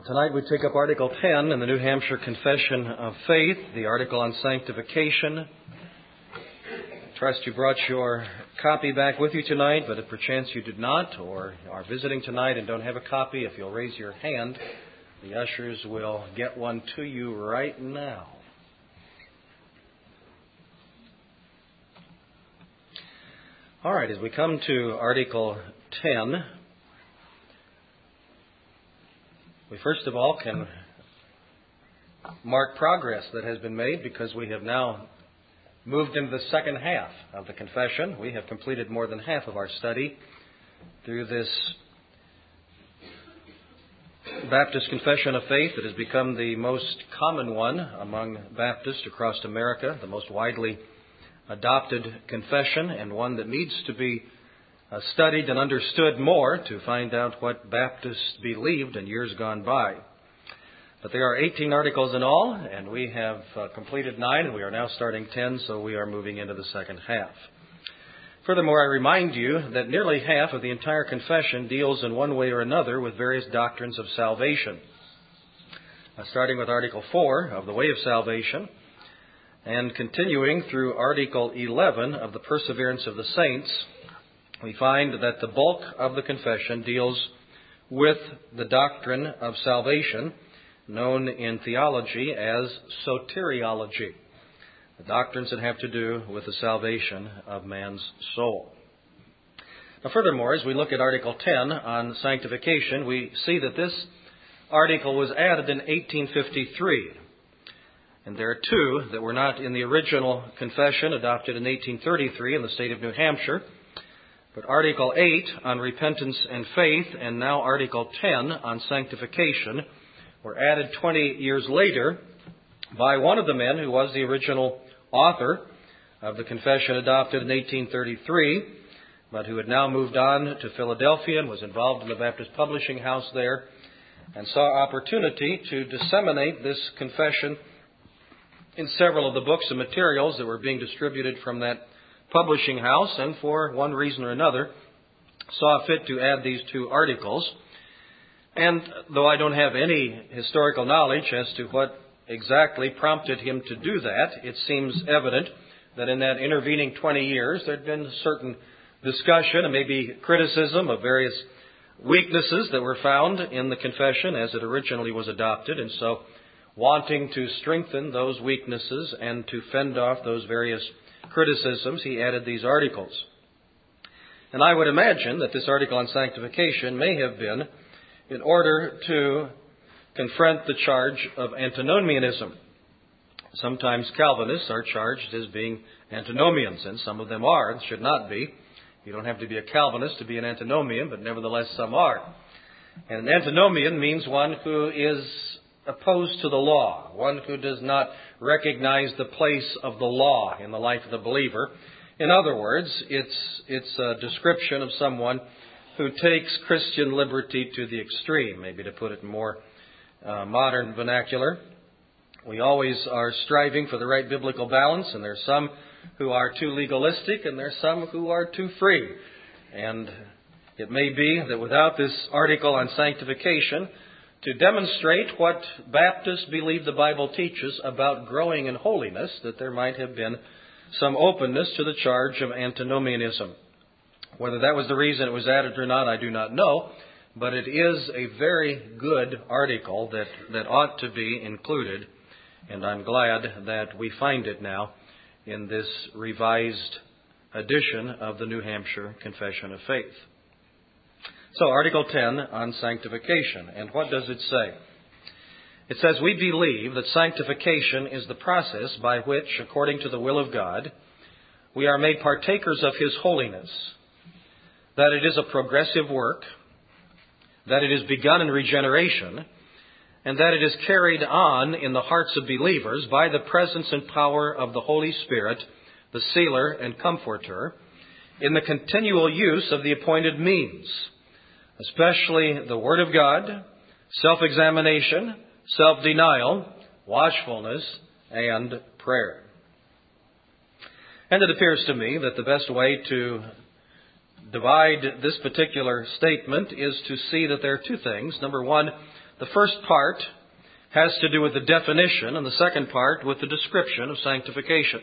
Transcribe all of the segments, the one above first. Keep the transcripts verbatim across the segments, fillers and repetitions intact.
Tonight we take up Article ten in the New Hampshire Confession of Faith, the article on sanctification. I trust you brought your copy back with you tonight, but if perchance you did not or are visiting tonight and don't have a copy, if you'll raise your hand, the ushers will get one to you right now. All right, as we come to Article ten, we first of all can mark progress that has been made because we have now moved into the second half of the confession. We have completed more than half of our study through this Baptist Confession of Faith that has become the most common one among Baptists across America, the most widely adopted confession, and one that needs to be Uh, studied and understood more to find out what Baptists believed in years gone by. But there are eighteen articles in all, and we have uh, completed nine, and we are now starting ten, so we are moving into the second half. Furthermore, I remind you that nearly half of the entire confession deals in one way or another with various doctrines of salvation. Uh, starting with Article four of the Way of Salvation, and continuing through Article eleven of the Perseverance of the Saints, we find that the bulk of the confession deals with the doctrine of salvation, known in theology as soteriology, the doctrines that have to do with the salvation of man's soul. Now, furthermore, as we look at Article ten on sanctification, we see that this article was added in eighteen fifty-three. And there are two that were not in the original confession adopted in eighteen thirty-three in the state of New Hampshire. But Article eight on repentance and faith, and now Article ten on sanctification, were added twenty years later by one of the men who was the original author of the confession adopted in eighteen thirty-three, but who had now moved on to Philadelphia and was involved in the Baptist Publishing House there, and saw opportunity to disseminate this confession in several of the books and materials that were being distributed from that publishing house, and for one reason or another saw fit to add these two articles. And though I don't have any historical knowledge as to what exactly prompted him to do that, it seems evident that in that intervening twenty years there had been certain discussion and maybe criticism of various weaknesses that were found in the confession as it originally was adopted, and so wanting to strengthen those weaknesses and to fend off those various criticisms, he added these articles. And I would imagine that this article on sanctification may have been in order to confront the charge of antinomianism. Sometimes Calvinists are charged as being antinomians, and some of them are and should not be. You don't have to be a Calvinist to be an antinomian, but nevertheless some are. And an antinomian means one who is opposed to the law, one who does not recognize the place of the law in the life of the believer. In other words, it's it's a description of someone who takes Christian liberty to the extreme, maybe to put it in more uh, modern vernacular. We always are striving for the right biblical balance, and there's some who are too legalistic, and there's some who are too free. And it may be that without this article on sanctification, to demonstrate what Baptists believe the Bible teaches about growing in holiness, that there might have been some openness to the charge of antinomianism. Whether that was the reason it was added or not, I do not know, but it is a very good article that, that ought to be included, and I'm glad that we find it now in this revised edition of the New Hampshire Confession of Faith. So, Article ten on sanctification. And what does it say? It says, "We believe that sanctification is the process by which, according to the will of God, we are made partakers of His holiness, that it is a progressive work, that it is begun in regeneration, and that it is carried on in the hearts of believers by the presence and power of the Holy Spirit, the sealer and comforter, in the continual use of the appointed means, especially the Word of God, self-examination, self-denial, watchfulness, and prayer." And it appears to me that the best way to divide this particular statement is to see that there are two things. Number one, The first part has to do with the definition, and the second part with the description of sanctification.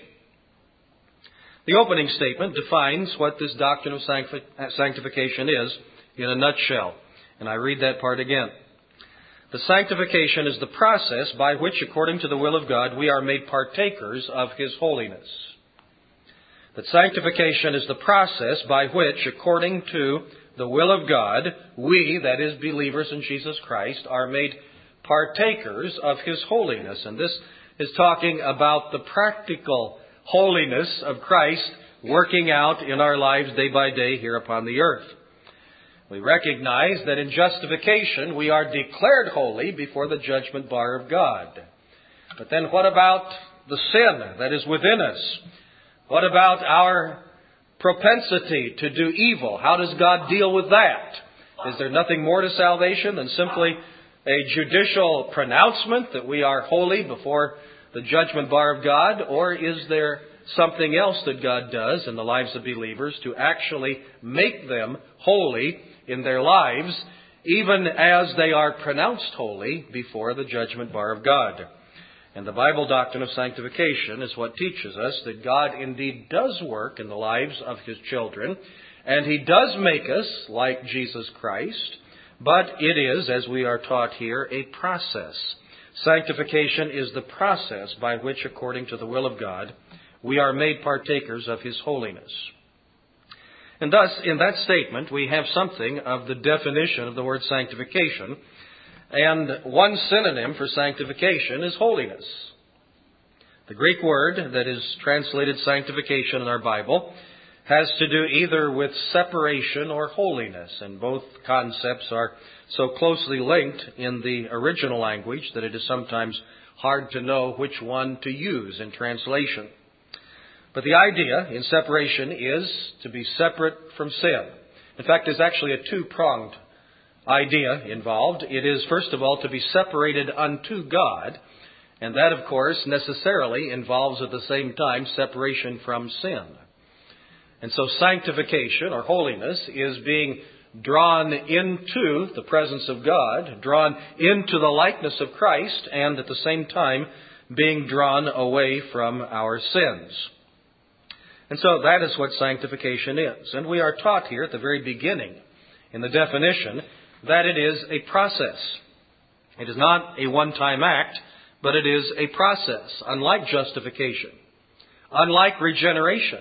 The opening statement defines what this doctrine of sanctification is in a nutshell. And I read that part again. The sanctification is the process by which, according to the will of God, we are made partakers of His holiness. That sanctification is the process by which, according to the will of God, we, that is, believers in Jesus Christ, are made partakers of His holiness. And this is talking about the practical holiness of Christ working out in our lives day by day here upon the earth. We recognize that in justification we are declared holy before the judgment bar of God. But then what about the sin that is within us? What about our propensity to do evil? How does God deal with that? Is there nothing more to salvation than simply a judicial pronouncement that we are holy before the judgment bar of God? Or is there something else that God does in the lives of believers to actually make them holy in their lives, even as they are pronounced holy before the judgment bar of God? And the Bible doctrine of sanctification is what teaches us that God indeed does work in the lives of His children, and He does make us like Jesus Christ, but it is, as we are taught here, a process. Sanctification is the process by which, according to the will of God, we are made partakers of His holiness. And thus, in that statement, we have something of the definition of the word sanctification. And one synonym for sanctification is holiness. The Greek word that is translated sanctification in our Bible has to do either with separation or holiness. And both concepts are so closely linked in the original language that it is sometimes hard to know which one to use in translation. But the idea in separation is to be separate from sin. In fact, there's actually a two-pronged idea involved. It is, first of all, to be separated unto God. And that, of course, necessarily involves at the same time separation from sin. And so sanctification, or holiness, is being drawn into the presence of God, drawn into the likeness of Christ, and at the same time being drawn away from our sins. And so that is what sanctification is. And we are taught here at the very beginning, in the definition, that it is a process. It is not a one-time act, but it is a process, unlike justification, unlike regeneration.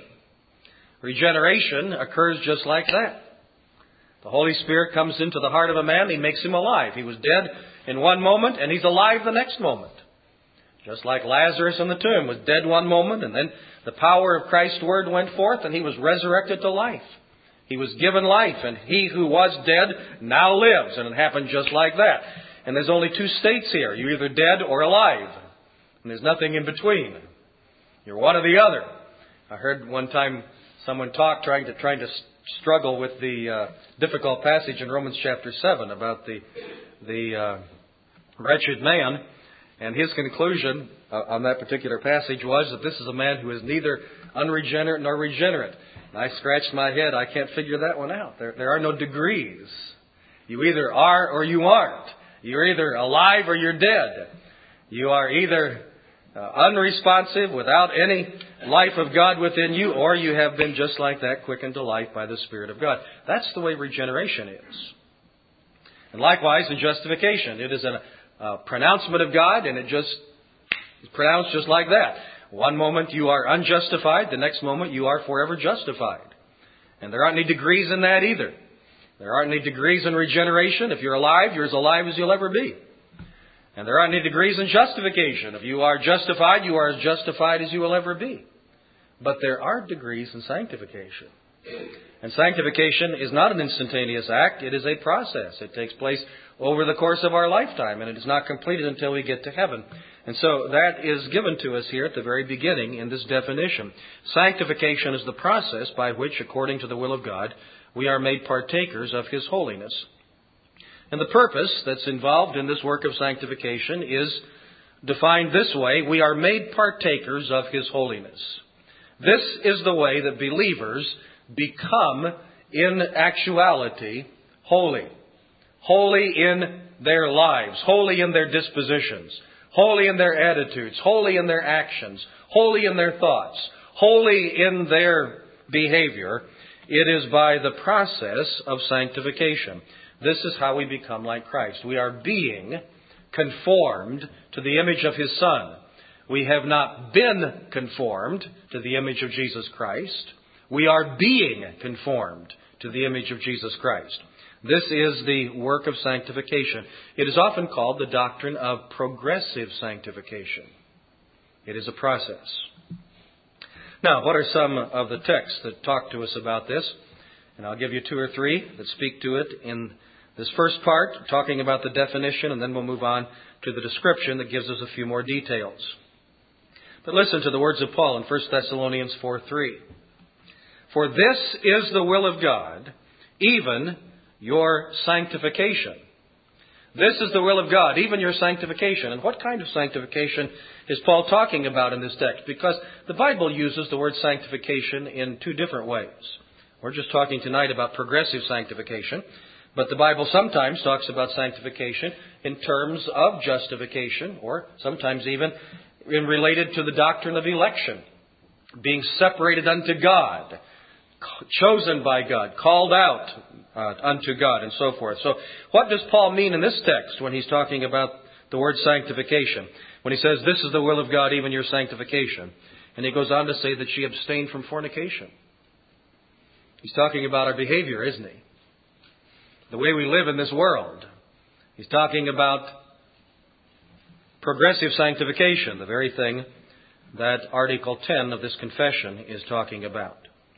Regeneration occurs just like that. The Holy Spirit comes into the heart of a man, He makes him alive. He was dead in one moment, and he's alive the next moment. Just like Lazarus in the tomb was dead one moment, and then the power of Christ's Word went forth, and he was resurrected to life. He was given life, and he who was dead now lives. And it happened just like that. And there's only two states here. You're either dead or alive. And there's nothing in between. You're one or the other. I heard one time someone talk trying to trying to struggle with the uh, difficult passage in Romans chapter seven about the, the uh, wretched man. And his conclusion uh, on that particular passage was that this is a man who is neither unregenerate nor regenerate. And I scratched my head. I can't figure that one out. There, there are no degrees. You either are or you aren't. You're either alive or you're dead. You are either uh, unresponsive without any life of God within you, or you have been just like that, quickened to life by the Spirit of God. That's the way regeneration is. And likewise in justification, it is a Uh, pronouncement of God, and it just is pronounced just like that. One moment you are unjustified, the next moment you are forever justified. And there aren't any degrees in that either. There aren't any degrees in regeneration. If you're alive, you're as alive as you'll ever be. And there aren't any degrees in justification. If you are justified, you are as justified as you will ever be. But there are degrees in sanctification. And sanctification is not an instantaneous act. It is a process. It takes place over the course of our lifetime, and it is not completed until we get to heaven. And so that is given to us here at the very beginning in this definition. Sanctification is the process by which, according to the will of God, we are made partakers of His holiness. And the purpose that's involved in this work of sanctification is defined this way: we are made partakers of His holiness. This is the way that believers become, in actuality, holy. Holy in their lives, holy in their dispositions, holy in their attitudes, holy in their actions, holy in their thoughts, holy in their behavior, it is by the process of sanctification. This is how we become like Christ. We are being conformed to the image of His Son. We have not been conformed to the image of Jesus Christ. We are being conformed to the image of Jesus Christ. This is the work of sanctification. It is often called the doctrine of progressive sanctification. It is a process. Now, what are some of the texts that talk to us about this? And I'll give you two or three that speak to it in this first part, talking about the definition, and then we'll move on to the description that gives us a few more details. But listen to the words of Paul in First Thessalonians four three. For this is the will of God, even your sanctification. This is the will of God, even your sanctification. And what kind of sanctification is Paul talking about in this text? Because the Bible uses the word sanctification in two different ways. We're just talking tonight about progressive sanctification, but the Bible sometimes talks about sanctification in terms of justification, or sometimes even in related to the doctrine of election, being separated unto God, chosen by God, called out uh, unto God, and so forth. So what does Paul mean in this text when he's talking about the word sanctification? When he says, this is the will of God, even your sanctification. And he goes on to say that she abstained from fornication. He's talking about our behavior, isn't he? The way we live in this world. He's talking about progressive sanctification, the very thing that Article ten of this confession is talking about.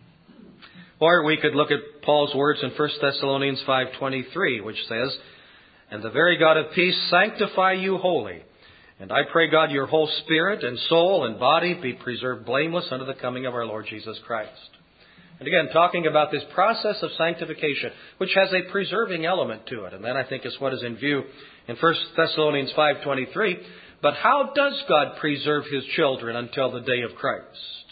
Or we could look at Paul's words in First Thessalonians five twenty-three, which says, and the very God of peace sanctify you wholly. And I pray, God, your whole spirit and soul and body be preserved blameless unto the coming of our Lord Jesus Christ. And again, talking about this process of sanctification, which has a preserving element to it. And that, I think, is what is in view in First Thessalonians five twenty-three. But how does God preserve His children until the day of Christ?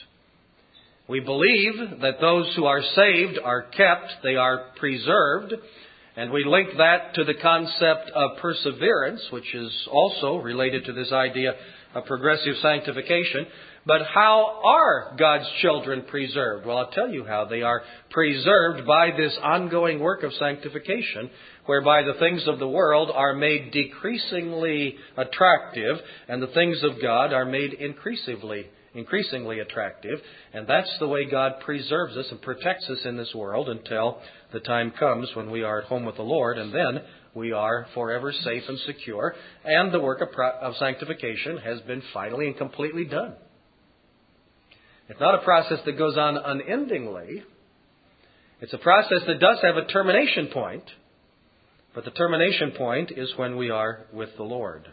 We believe that those who are saved are kept, they are preserved. And we link that to the concept of perseverance, which is also related to this idea of progressive sanctification. But how are God's children preserved? Well, I'll tell you how. They are preserved by this ongoing work of sanctification, whereby the things of the world are made decreasingly attractive, and the things of God are made increasingly increasingly attractive. And that's the way God preserves us and protects us in this world until the time comes when we are at home with the Lord, and then we are forever safe and secure, and the work of, pro- of sanctification has been finally and completely done. It's not a process that goes on unendingly. It's a process that does have a termination point, but the termination point is when we are with the Lord.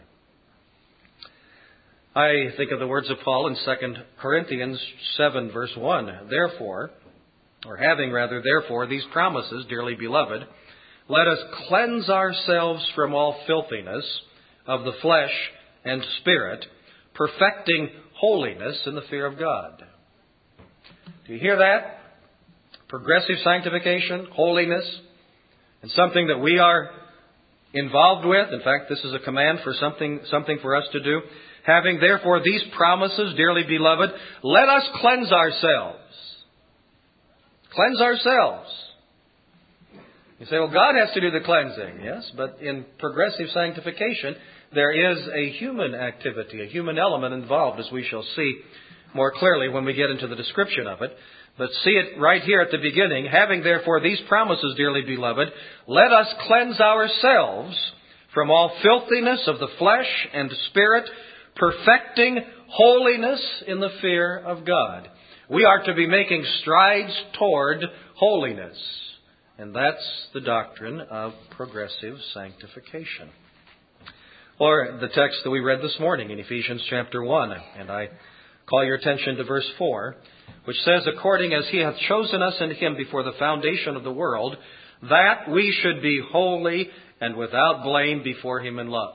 I think of the words of Paul in Second Corinthians seven, verse one. Therefore, or having rather, therefore, these promises, dearly beloved, let us cleanse ourselves from all filthiness of the flesh and spirit, perfecting holiness in the fear of God. Do you hear that? Progressive sanctification, holiness, and something that we are involved with. In fact, this is a command for something, something for us to do. Having therefore these promises, dearly beloved, let us cleanse ourselves. Cleanse ourselves. You say, well, God has to do the cleansing. Yes, but in progressive sanctification, there is a human activity, a human element involved, as we shall see more clearly when we get into the description of it. But see it right here at the beginning. Having therefore these promises, dearly beloved, let us cleanse ourselves from all filthiness of the flesh and spirit, perfecting holiness in the fear of God. We are to be making strides toward holiness. And that's the doctrine of progressive sanctification. Or the text that we read this morning in Ephesians chapter one. And I call your attention to verse four, which says, according as He hath chosen us in Him before the foundation of the world, that we should be holy and without blame before Him in love.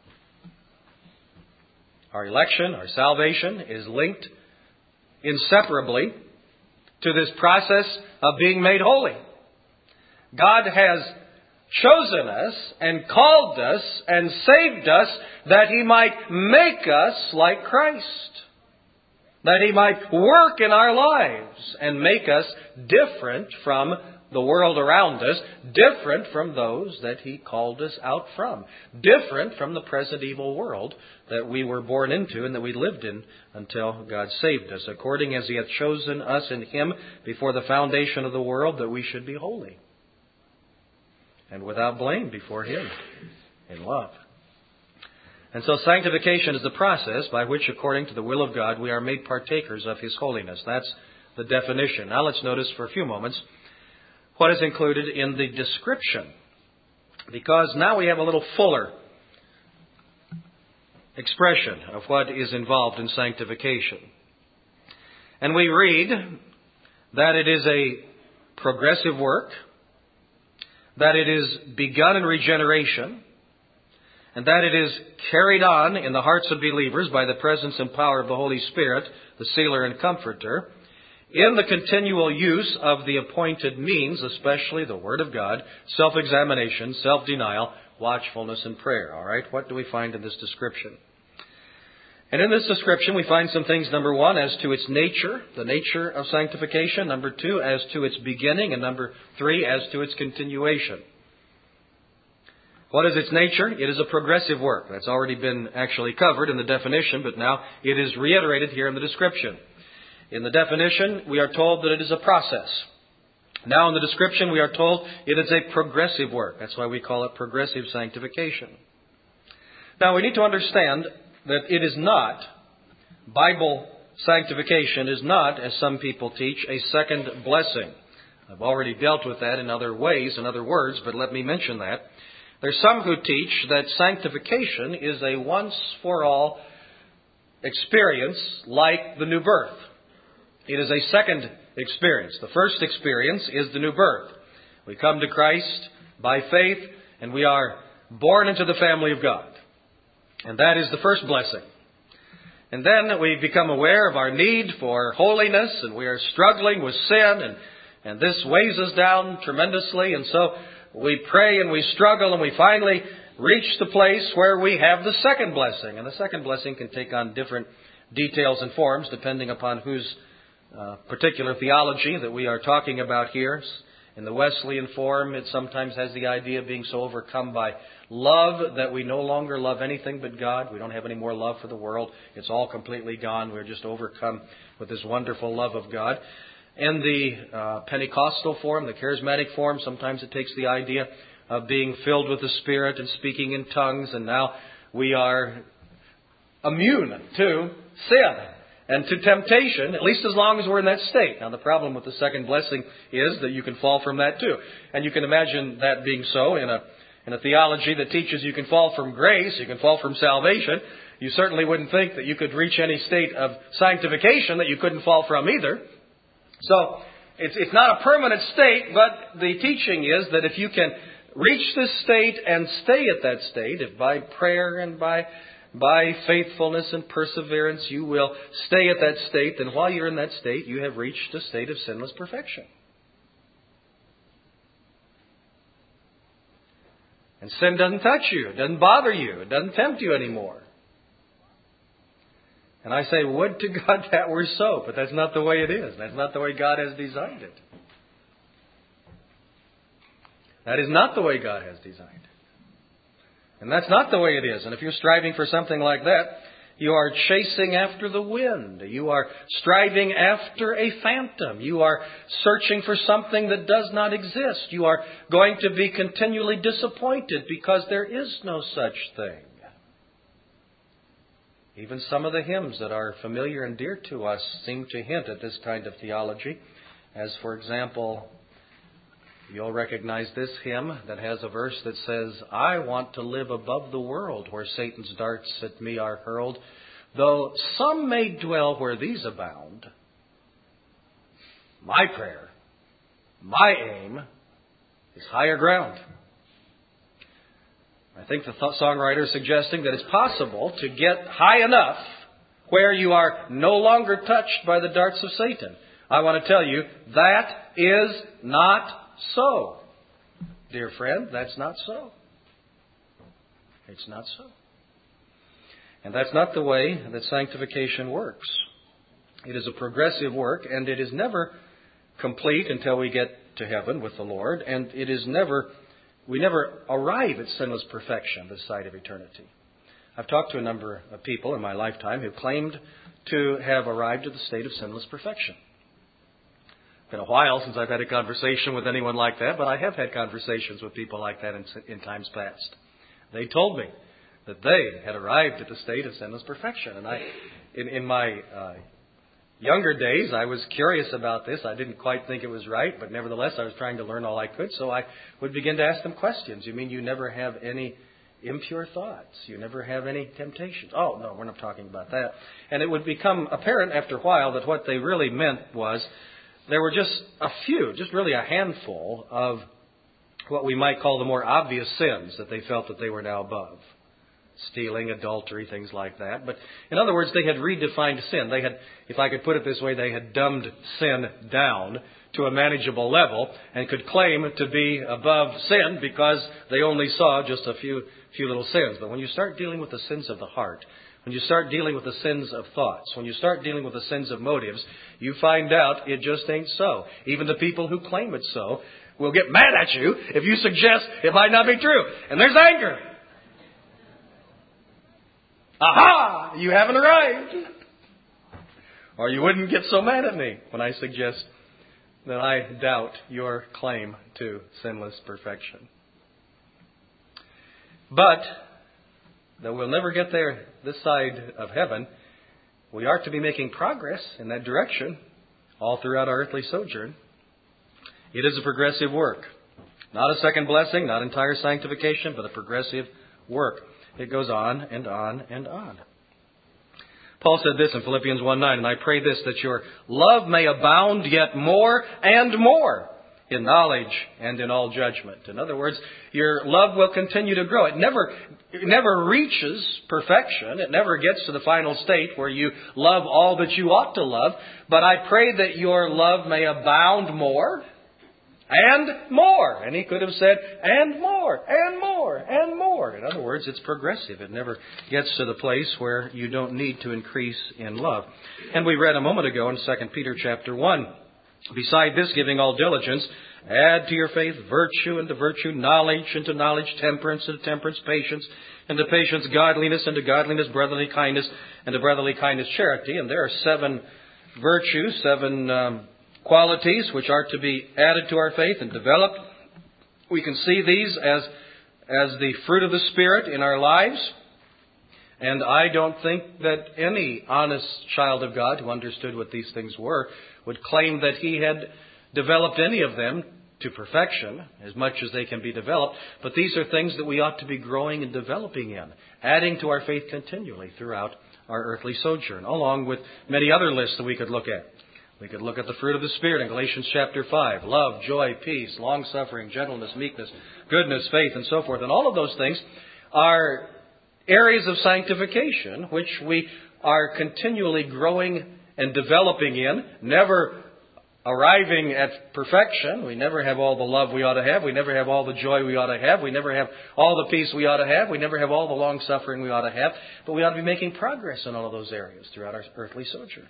Our election, our salvation is linked inseparably to this process of being made holy. God has chosen us and called us and saved us that He might make us like Christ. That He might work in our lives and make us different from the world around us, different from those that He called us out from, different from the present evil world that we were born into and that we lived in until God saved us, according as He hath chosen us in Him before the foundation of the world, that we should be holy and without blame before Him in love. And so sanctification is the process by which, according to the will of God, we are made partakers of His holiness. That's the definition. Now let's notice for a few moments what is included in the description, because now we have a little fuller expression of what is involved in sanctification. And we read that it is a progressive work, that it is begun in regeneration, and that it is carried on in the hearts of believers by the presence and power of the Holy Spirit, the sealer and comforter, in the continual use of the appointed means, especially the Word of God, self-examination, self-denial, watchfulness, and prayer. All right, what do we find in this description? And in this description, we find some things, number one, as to its nature, the nature of sanctification. Number two, as to its beginning. And number three, as to its continuation. What is its nature? It is a progressive work. That's already been actually covered in the definition, but now it is reiterated here in the description. In the definition, we are told that it is a process. Now in the description, we are told it is a progressive work. That's why we call it progressive sanctification. Now we need to understand that it is not, Bible sanctification is not, as some people teach, a second blessing. I've already dealt with that in other ways, in other words, but let me mention that. There's some who teach that sanctification is a once-for-all experience like the new birth. It is a second experience. The first experience is the new birth. We come to Christ by faith, and we are born into the family of God. And that is the first blessing. And then we become aware of our need for holiness, and we are struggling with sin, and, and this weighs us down tremendously. And so we pray and we struggle, and we finally reach the place where we have the second blessing. And the second blessing can take on different details and forms depending upon whose uh, particular theology that we are talking about here. In the Wesleyan form, it sometimes has the idea of being so overcome by love that we no longer love anything but God. We don't have any more love for the world. It's all completely gone. We're just overcome with this wonderful love of God. In the uh, Pentecostal form, the charismatic form, sometimes it takes the idea of being filled with the Spirit and speaking in tongues, and now we are immune to sin and to temptation, at least as long as we're in that state. Now, the problem with the second blessing is that you can fall from that too. And you can imagine that being so in a in a theology that teaches you can fall from grace, you can fall from salvation. You certainly wouldn't think that you could reach any state of sanctification that you couldn't fall from either. So, it's, it's not a permanent state, but the teaching is that if you can reach this state and stay at that state, if by prayer and by By faithfulness and perseverance you will stay at that state, then while you're in that state, you have reached a state of sinless perfection. And sin doesn't touch you. It doesn't bother you. It doesn't tempt you anymore. And I say, would to God that were so, but that's not the way it is. That's not the way God has designed it. That is not the way God has designed it. And that's not the way it is. And if you're striving for something like that, you are chasing after the wind. You are striving after a phantom. You are searching for something that does not exist. You are going to be continually disappointed because there is no such thing. Even some of the hymns that are familiar and dear to us seem to hint at this kind of theology. As, for example, you'll recognize this hymn that has a verse that says, I want to live above the world where Satan's darts at me are hurled. Though some may dwell where these abound, my prayer, my aim is higher ground. I think the th- songwriter is suggesting that it's possible to get high enough where you are no longer touched by the darts of Satan. I want to tell you, that is not so. dear friend, that's not so. It's not so. And that's not the way that sanctification works. It is a progressive work, and it is never complete until we get to heaven with the Lord, and it is never, we never arrive at sinless perfection this side of eternity. I've talked to a number of people in my lifetime who claimed to have arrived at the state of sinless perfection. It's been a while since I've had a conversation with anyone like that, but I have had conversations with people like that in, in times past. They told me that they had arrived at the state of sinless perfection. And I, in, in my uh, younger days, I was curious about this. I didn't quite think it was right, but nevertheless, I was trying to learn all I could. So I would begin to ask them questions. You mean you never have any impure thoughts? You never have any temptations? Oh, no, we're not talking about that. And it would become apparent after a while that what they really meant was there were just a few, just really a handful of what we might call the more obvious sins that they felt that they were now above. Stealing, adultery, things like that. But in other words, they had redefined sin. They had, if I could put it this way, they had dumbed sin down to a manageable level and could claim to be above sin because they only saw just a few few little sins. But when you start dealing with the sins of the heart, when you start dealing with the sins of thoughts, when you start dealing with the sins of motives, you find out it just ain't so. Even the people who claim it's so will get mad at you if you suggest it might not be true. And there's anger. Aha! You haven't arrived. Or you wouldn't get so mad at me when I suggest that I doubt your claim to sinless perfection. But, though we'll never get there this side of heaven, we are to be making progress in that direction all throughout our earthly sojourn. It is a progressive work. Not a second blessing, not entire sanctification, but a progressive work. It goes on and on and on. Paul said this in Philippians one nine, and I pray this, that your love may abound yet more and more in knowledge and in all judgment. In other words, your love will continue to grow. It never, it never reaches perfection. It never gets to the final state where you love all that you ought to love. But I pray that your love may abound more and more. And he could have said, and more, and more, and more. In other words, it's progressive. It never gets to the place where you don't need to increase in love. And we read a moment ago in Second Peter chapter one, beside this, giving all diligence, add to your faith virtue, and to virtue knowledge, and to knowledge temperance, and to temperance patience, and to patience godliness, and to godliness brotherly kindness, and to brotherly kindness charity. And there are seven virtues, seven um, qualities which are to be added to our faith and developed. We can see these as, as the fruit of the Spirit in our lives. And I don't think that any honest child of God who understood what these things were would claim that he had developed any of them to perfection, as much as they can be developed. But these are things that we ought to be growing and developing in, adding to our faith continually throughout our earthly sojourn, along with many other lists that we could look at. We could look at the fruit of the Spirit in Galatians chapter five. Love, joy, peace, long-suffering, gentleness, meekness, goodness, faith, and so forth. And all of those things are areas of sanctification which we are continually growing and developing in, never arriving at perfection. We never have all the love we ought to have. We never have all the joy we ought to have. We never have all the peace we ought to have. We never have all the long-suffering we ought to have. But we ought to be making progress in all of those areas throughout our earthly sojourn.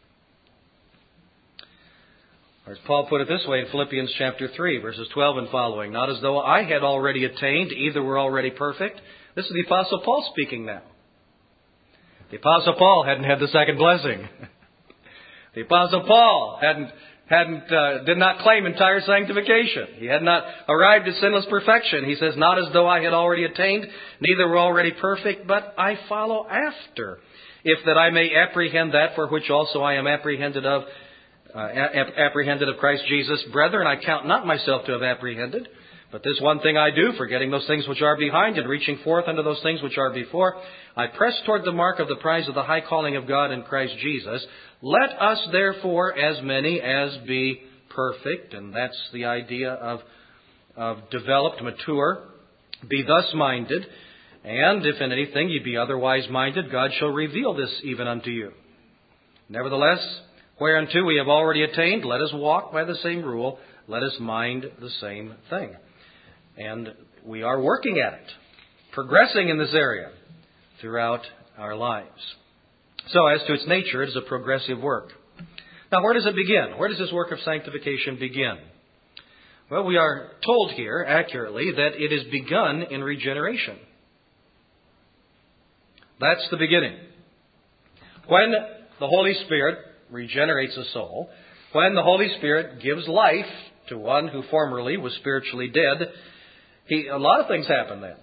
Or as Paul put it this way in Philippians chapter three, verses twelve and following, not as though I had already attained, either were already perfect. This is the Apostle Paul speaking now. The Apostle Paul hadn't had the second blessing. The Apostle Paul hadn't, hadn't, uh, did not claim entire sanctification. He had not arrived at sinless perfection. He says, not as though I had already attained, neither were already perfect, but I follow after, if that I may apprehend that for which also I am apprehended of, uh, apprehended of Christ Jesus. Brethren, I count not myself to have apprehended, but this one thing I do, forgetting those things which are behind and reaching forth unto those things which are before, I press toward the mark of the prize of the high calling of God in Christ Jesus. Let us therefore, as many as be perfect, and that's the idea of, of developed, mature, be thus minded, and if in anything ye be otherwise minded, God shall reveal this even unto you. Nevertheless, whereunto we have already attained, let us walk by the same rule, let us mind the same thing. And we are working at it, progressing in this area throughout our lives. So as to its nature, it is a progressive work. Now, where does it begin? Where does this work of sanctification begin? Well, we are told here accurately that it is begun in regeneration. That's the beginning. When the Holy Spirit regenerates a soul, when the Holy Spirit gives life to one who formerly was spiritually dead, he, a lot of things happen then.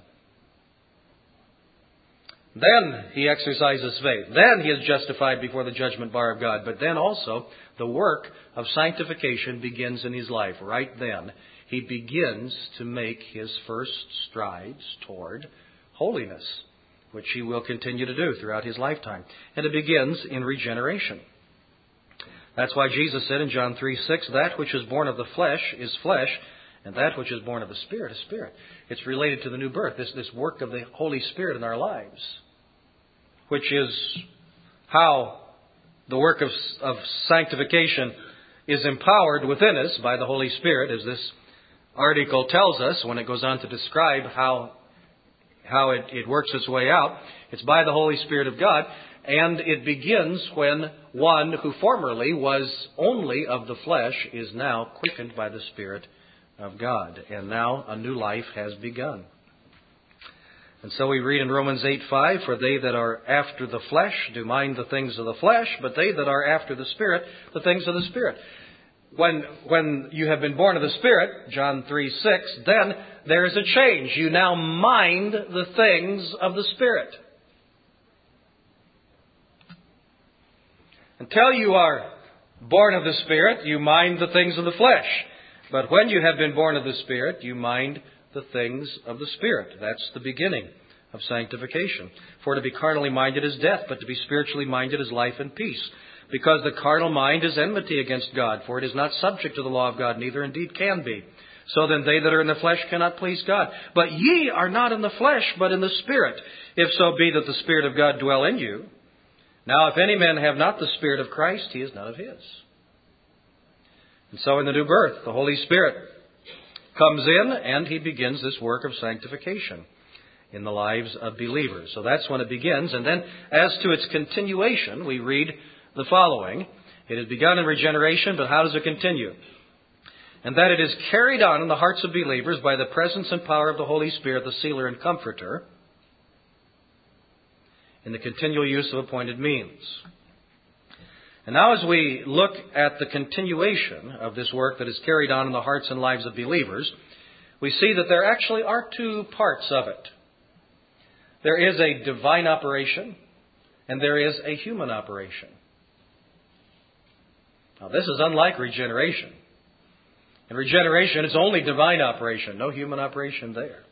Then he exercises faith. Then he is justified before the judgment bar of God. But then also the work of sanctification begins in his life. Right then, he begins to make his first strides toward holiness, which he will continue to do throughout his lifetime. And it begins in regeneration. That's why Jesus said in John three six, that which is born of the flesh is flesh, and that which is born of the Spirit is spirit. It's related to the new birth, this, this work of the Holy Spirit in our lives, which is how the work of, of sanctification is empowered within us by the Holy Spirit, as this article tells us when it goes on to describe how, how it, it works its way out. It's by the Holy Spirit of God, and it begins when one who formerly was only of the flesh is now quickened by the Spirit of God. And now a new life has begun. And so we read in Romans eight five, for they that are after the flesh do mind the things of the flesh, but they that are after the Spirit, the things of the Spirit. When, when you have been born of the Spirit, John three six, then there is a change. You now mind the things of the Spirit. Until you are born of the Spirit, you mind the things of the flesh. But when you have been born of the Spirit, you mind the things of the Spirit. That's the beginning of sanctification. For to be carnally minded is death, but to be spiritually minded is life and peace. Because the carnal mind is enmity against God, for it is not subject to the law of God, neither indeed can be. So then they that are in the flesh cannot please God. But ye are not in the flesh, but in the Spirit, if so be that the Spirit of God dwell in you. Now if any man have not the Spirit of Christ, he is none of his. And so in the new birth, the Holy Spirit comes in and he begins this work of sanctification in the lives of believers. So that's when it begins. And then as to its continuation, we read the following. It has begun in regeneration, but how does it continue? And that it is carried on in the hearts of believers by the presence and power of the Holy Spirit, the sealer and comforter, in the continual use of appointed means. And now as we look at the continuation of this work that is carried on in the hearts and lives of believers, we see that there actually are two parts of it. There is a divine operation and there is a human operation. Now this is unlike regeneration. In regeneration, it's only divine operation, no human operation there.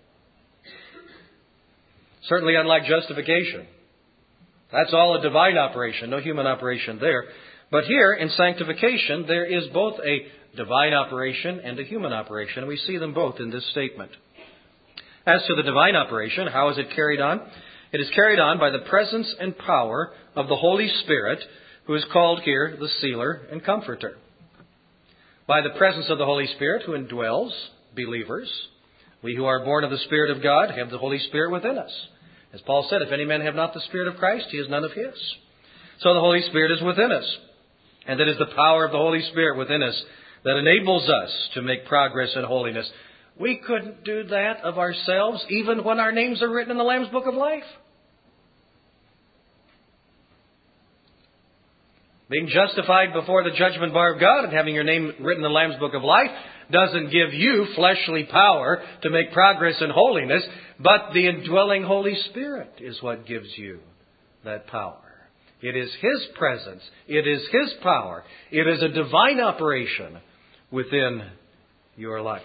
Certainly unlike justification. That's all a divine operation, no human operation there. But here, in sanctification, there is both a divine operation and a human operation. And we see them both in this statement. As to the divine operation, how is it carried on? It is carried on by the presence and power of the Holy Spirit, who is called here the sealer and comforter. By the presence of the Holy Spirit, who indwells believers. We who are born of the Spirit of God have the Holy Spirit within us. As Paul said, if any man have not the Spirit of Christ, he is none of his. So the Holy Spirit is within us. And it is the power of the Holy Spirit within us that enables us to make progress in holiness. We couldn't do that of ourselves, even when our names are written in the Lamb's Book of Life. Being justified before the judgment bar of God and having your name written in the Lamb's Book of Life doesn't give you fleshly power to make progress in holiness, but the indwelling Holy Spirit is what gives you that power. It is His presence. It is His power. It is a divine operation within your life.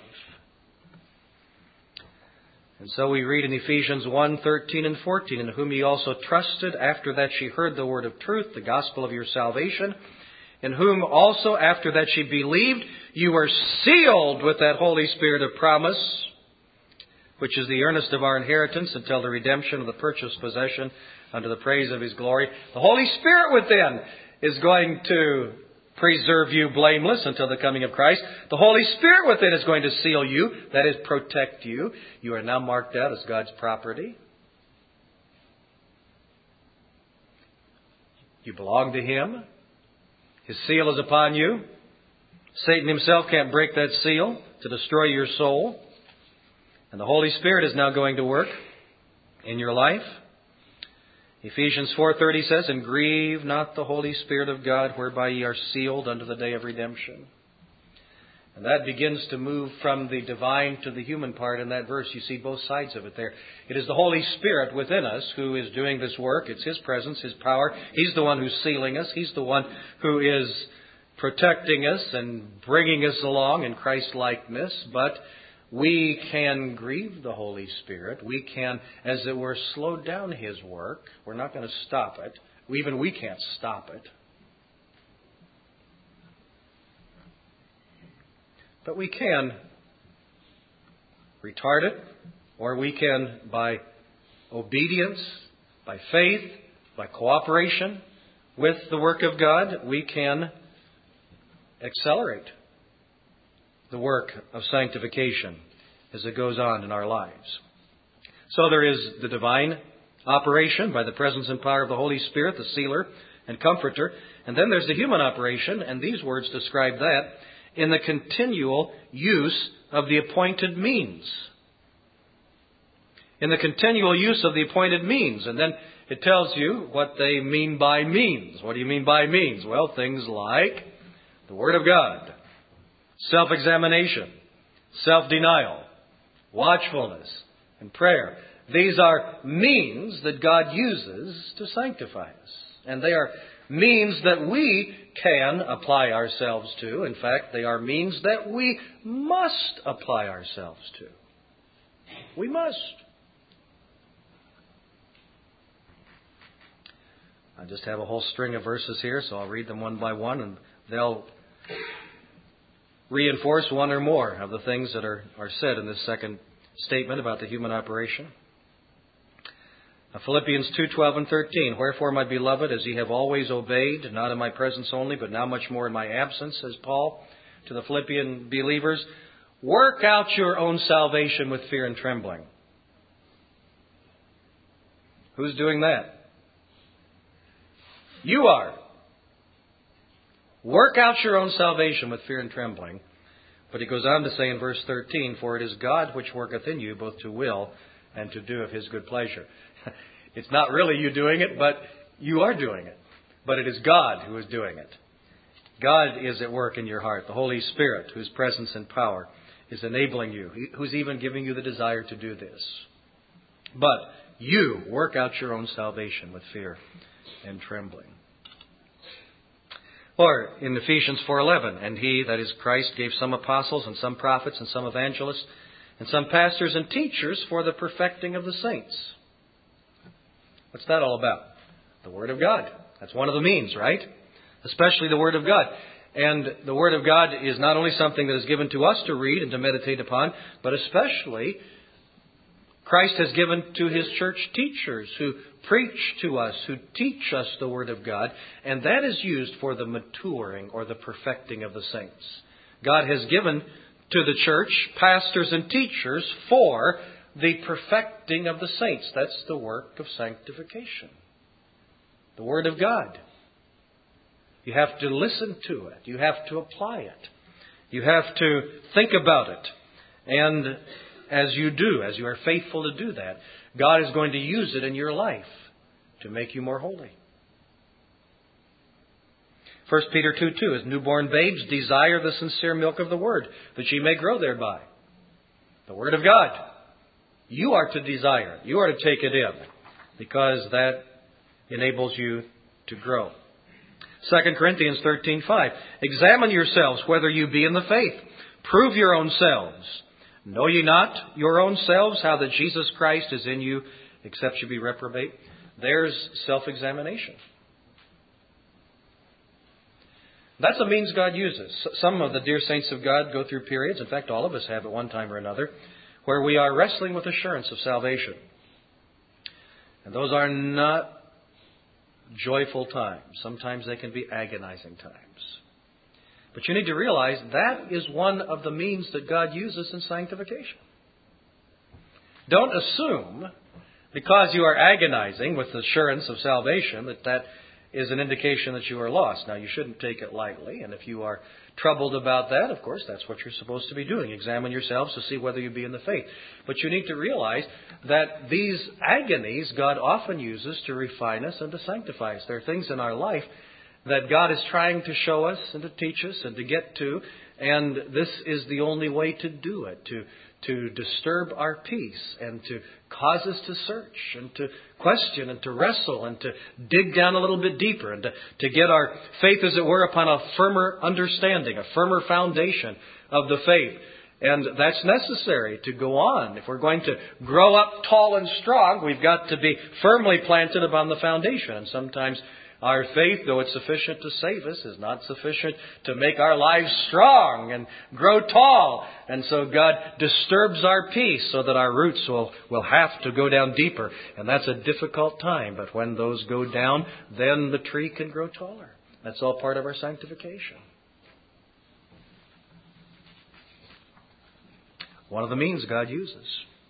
And so we read in Ephesians one, thirteen and fourteen, in whom ye also trusted after that ye heard the word of truth, the gospel of your salvation, in whom also after that ye believed, you were sealed with that Holy Spirit of promise, which is the earnest of our inheritance until the redemption of the purchased possession unto the praise of His glory. The Holy Spirit within is going to preserve you blameless until the coming of Christ. The Holy Spirit within is going to seal you, that is, protect you. You are now marked out as God's property. You belong to Him. His seal is upon you. Satan himself can't break that seal to destroy your soul. And the Holy Spirit is now going to work in your life. Ephesians four thirty says, "And grieve not the Holy Spirit of God, whereby ye are sealed unto the day of redemption." And that begins to move from the divine to the human part in that verse. You see both sides of it there. It is the Holy Spirit within us who is doing this work. It's His presence, His power. He's the one who's sealing us. He's the one who is protecting us and bringing us along in Christ-likeness. But we can grieve the Holy Spirit. We can, as it were, slow down His work. We're not going to stop it. Even we can't stop it. But we can retard it, or we can, by obedience, by faith, by cooperation with the work of God, we can accelerate the work of sanctification as it goes on in our lives. So there is the divine operation by the presence and power of the Holy Spirit, the sealer and comforter. And then there's the human operation, and these words describe that, in the continual use of the appointed means. In the continual use of the appointed means. And then it tells you what they mean by means. What do you mean by means? Well, things like the Word of God, self-examination, self-denial, watchfulness, and prayer. These are means that God uses to sanctify us. And they are means that we can apply ourselves to. In fact, they are means that we must apply ourselves to. We must. I just have a whole string of verses here, so I'll read them one by one, and they'll reinforce one or more of the things that are, are said in this second statement about the human operation. Philippians two twelve and thirteen. "Wherefore, my beloved, as ye have always obeyed, not in my presence only, but now much more in my absence," says Paul to the Philippian believers, "work out your own salvation with fear and trembling." Who's doing that? You are. Work out your own salvation with fear and trembling. But he goes on to say in verse thirteen, "For it is God which worketh in you both to will and to do of His good pleasure." It's not really you doing it, but you are doing it. But it is God who is doing it. God is at work in your heart. The Holy Spirit, whose presence and power is enabling you, who's even giving you the desire to do this. But you work out your own salvation with fear and trembling. Or in Ephesians four eleven, "And He," that is Christ, "gave some apostles and some prophets and some evangelists and some pastors and teachers for the perfecting of the saints." What's that all about? The Word of God. That's one of the means, right? Especially the Word of God. And the Word of God is not only something that is given to us to read and to meditate upon, but especially Christ has given to His church teachers who preach to us, who teach us the Word of God. And that is used for the maturing or the perfecting of the saints. God has given to the church pastors and teachers for the perfecting of the saints. That's the work of sanctification. The Word of God. You have to listen to it. You have to apply it. You have to think about it. And as you do, as you are faithful to do that, God is going to use it in your life to make you more holy. First Peter two two, "As newborn babes, desire the sincere milk of the Word, that ye may grow thereby." The Word of God. You are to desire. You are to take it in, because that enables you to grow. Second Corinthians thirteen five, "Examine yourselves whether you be in the faith. Prove your own selves. Know ye not your own selves how that Jesus Christ is in you, except you be reprobate?" There's self-examination. That's a means God uses. Some of the dear saints of God go through periods, in fact all of us have at one time or another, where we are wrestling with assurance of salvation. And those are not joyful times. Sometimes they can be agonizing times. But you need to realize that is one of the means that God uses in sanctification. Don't assume, because you are agonizing with the assurance of salvation, that that is an indication that you are lost. Now, you shouldn't take it lightly, and if you are troubled about that, of course, that's what you're supposed to be doing. Examine yourselves to see whether you be in the faith. But you need to realize that these agonies God often uses to refine us and to sanctify us. There are things in our life that God is trying to show us and to teach us and to get to, and this is the only way to do it, to to disturb our peace and to cause us to search and to question and to wrestle and to dig down a little bit deeper and to, to get our faith, as it were, upon a firmer understanding, a firmer foundation of the faith. And that's necessary to go on. If we're going to grow up tall and strong, we've got to be firmly planted upon the foundation. And sometimes our faith, though it's sufficient to save us, is not sufficient to make our lives strong and grow tall. And so God disturbs our peace so that our roots will, will have to go down deeper. And that's a difficult time. But when those go down, then the tree can grow taller. That's all part of our sanctification. One of the means God uses.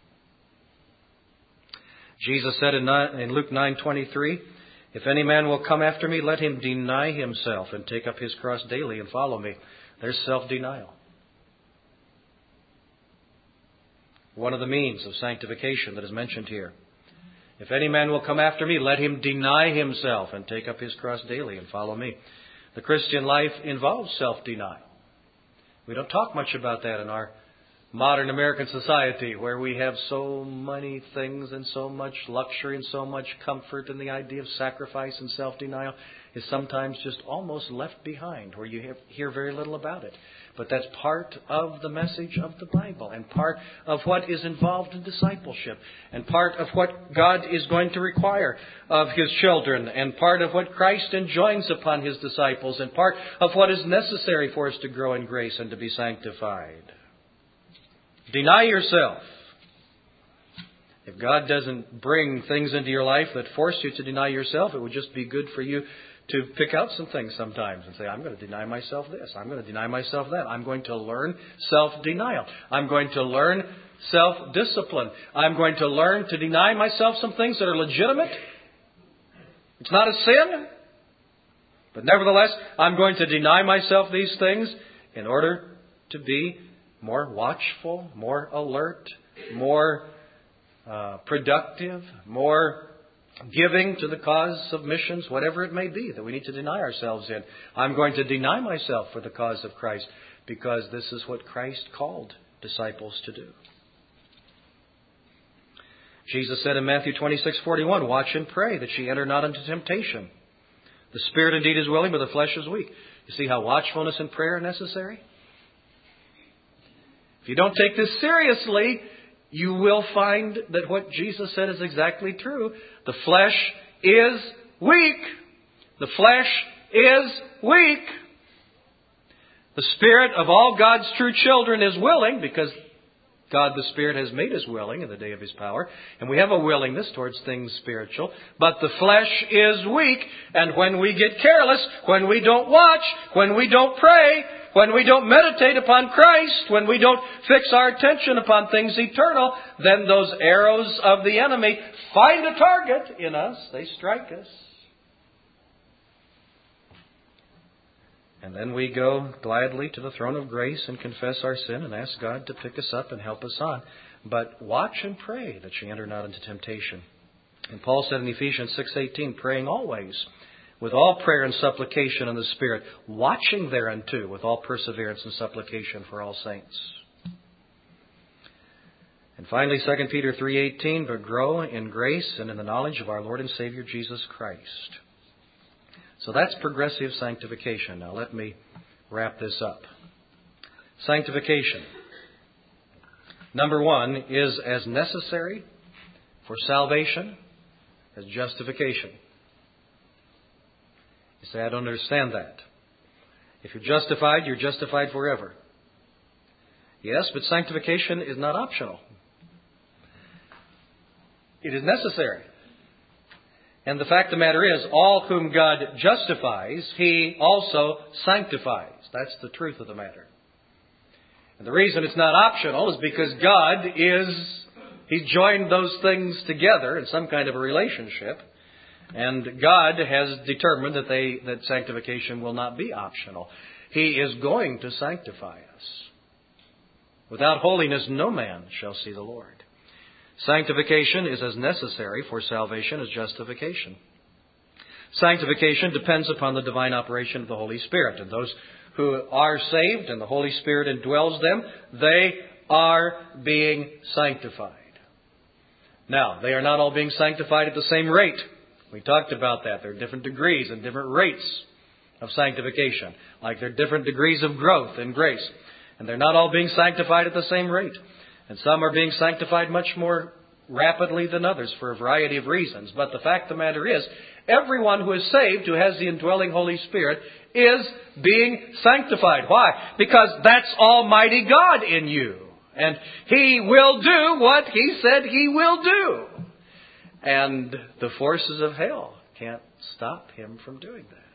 Jesus said in Luke nine twenty-three, "If any man will come after me, let him deny himself and take up his cross daily and follow me." There's self-denial. One of the means of sanctification that is mentioned here. If any man will come after me, let him deny himself and take up his cross daily and follow me. The Christian life involves self-denial. We don't talk much about that in our modern American society, where we have so many things and so much luxury and so much comfort, and the idea of sacrifice and self-denial is sometimes just almost left behind, where you hear very little about it. But that's part of the message of the Bible, and part of what is involved in discipleship, and part of what God is going to require of His children, and part of what Christ enjoins upon His disciples, and part of what is necessary for us to grow in grace and to be sanctified. Deny yourself. If God doesn't bring things into your life that force you to deny yourself, it would just be good for you to pick out some things sometimes and say, I'm going to deny myself this. I'm going to deny myself that. I'm going to learn self-denial. I'm going to learn self-discipline. I'm going to learn to deny myself some things that are legitimate. It's not a sin. But nevertheless, I'm going to deny myself these things in order to be more watchful, more alert, more uh, productive, more giving to the cause of missions, whatever it may be that we need to deny ourselves in. I'm going to deny myself for the cause of Christ, because this is what Christ called disciples to do. Jesus said in Matthew twenty-six forty-one, "Watch and pray that ye enter not into temptation. The spirit indeed is willing, but the flesh is weak." You see how watchfulness and prayer are necessary? If you don't take this seriously, you will find that what Jesus said is exactly true. The flesh is weak. The flesh is weak. The spirit of all God's true children is willing, because God the Spirit has made us willing in the day of His power. And we have a willingness towards things spiritual. But the flesh is weak. And when we get careless, when we don't watch, when we don't pray, when we don't meditate upon Christ, when we don't fix our attention upon things eternal, then those arrows of the enemy find a target in us. They strike us. And then we go gladly to the throne of grace and confess our sin and ask God to pick us up and help us on. But watch and pray that you enter not into temptation. And Paul said in Ephesians six eighteen, "Praying always with all prayer and supplication in the Spirit, watching thereunto with all perseverance and supplication for all saints." And finally, Second Peter three eighteen, "But grow in grace and in the knowledge of our Lord and Savior Jesus Christ." So that's progressive sanctification. Now let me wrap this up. Sanctification, number one, is as necessary for salvation as justification. You say, I don't understand that. If you're justified, you're justified forever. Yes, but sanctification is not optional. It is necessary. And the fact of the matter is, all whom God justifies, He also sanctifies. That's the truth of the matter. And the reason it's not optional is because God is, He joined those things together in some kind of a relationship. And God has determined that they that sanctification will not be optional. He is going to sanctify us. Without holiness, no man shall see the Lord. Sanctification is as necessary for salvation as justification. Sanctification depends upon the divine operation of the Holy Spirit. And those who are saved and the Holy Spirit indwells them, they are being sanctified. Now, they are not all being sanctified at the same rate. We talked about that. There are different degrees and different rates of sanctification. Like there are different degrees of growth in grace. And they're not all being sanctified at the same rate. And some are being sanctified much more rapidly than others for a variety of reasons. But the fact of the matter is, everyone who is saved, who has the indwelling Holy Spirit, is being sanctified. Why? Because that's Almighty God in you. And He will do what He said He will do. And the forces of hell can't stop Him from doing that.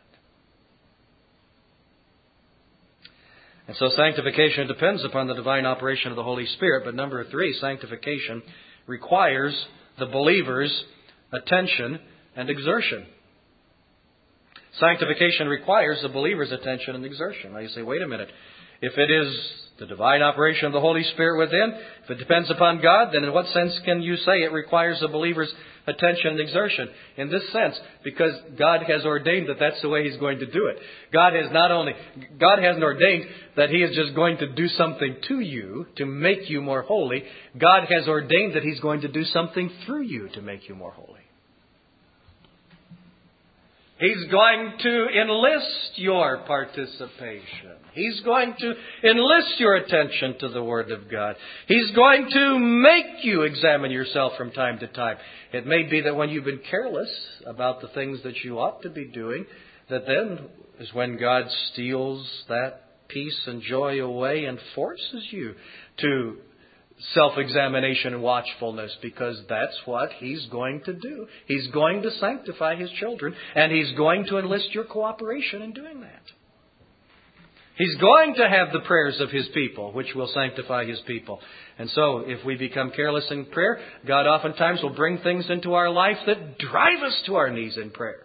And so sanctification depends upon the divine operation of the Holy Spirit. But number three, sanctification requires the believer's attention and exertion. Sanctification requires the believer's attention and exertion. Now you say, wait a minute. If it is the divine operation of the Holy Spirit within, if it depends upon God, then in what sense can you say it requires the believer's attention and exertion? In this sense, because God has ordained that that's the way He's going to do it. God has not only, God hasn't ordained that He is just going to do something to you to make you more holy. God has ordained that He's going to do something through you to make you more holy. He's going to enlist your participation. He's going to enlist your attention to the Word of God. He's going to make you examine yourself from time to time. It may be that when you've been careless about the things that you ought to be doing, that then is when God steals that peace and joy away and forces you to self-examination and watchfulness, because that's what He's going to do. He's going to sanctify His children, and He's going to enlist your cooperation in doing that. He's going to have the prayers of His people, which will sanctify His people. And so, if we become careless in prayer, God oftentimes will bring things into our life that drive us to our knees in prayer.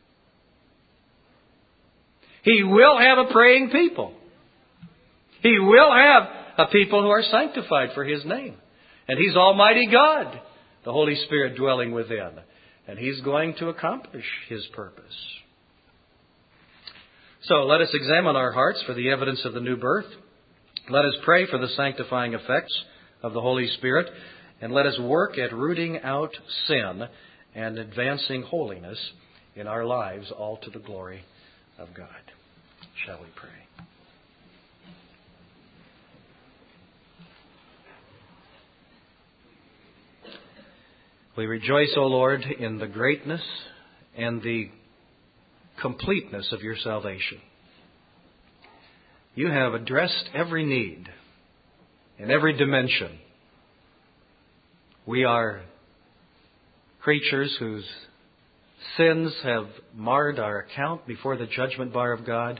He will have a praying people. He will have a people who are sanctified for His name. And He's Almighty God, the Holy Spirit dwelling within. And He's going to accomplish His purpose. So let us examine our hearts for the evidence of the new birth. Let us pray for the sanctifying effects of the Holy Spirit. And let us work at rooting out sin and advancing holiness in our lives, all to the glory of God. Shall we pray? We rejoice, O Lord, in the greatness and the completeness of your salvation. You have addressed every need in every dimension. We are creatures whose sins have marred our account before the judgment bar of God.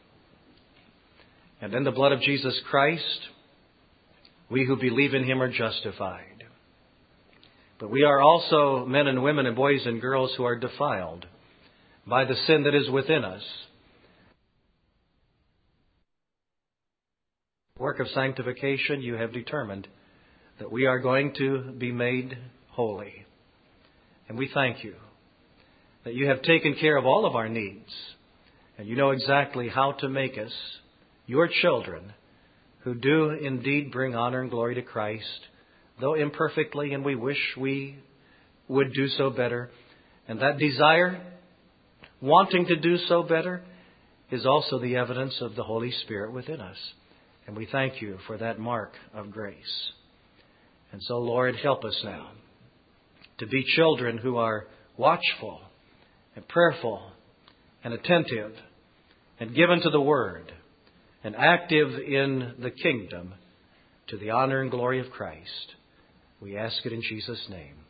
And in the blood of Jesus Christ, we who believe in Him are justified. But we are also men and women and boys and girls who are defiled by the sin that is within us. Work of sanctification, you have determined that we are going to be made holy. And we thank you that you have taken care of all of our needs. And you know exactly how to make us your children who do indeed bring honor and glory to Christ, though imperfectly, and we wish we would do so better. And that desire, wanting to do so better, is also the evidence of the Holy Spirit within us. And we thank you for that mark of grace. And so, Lord, help us now to be children who are watchful and prayerful and attentive and given to the Word and active in the kingdom to the honor and glory of Christ. We ask it in Jesus' name.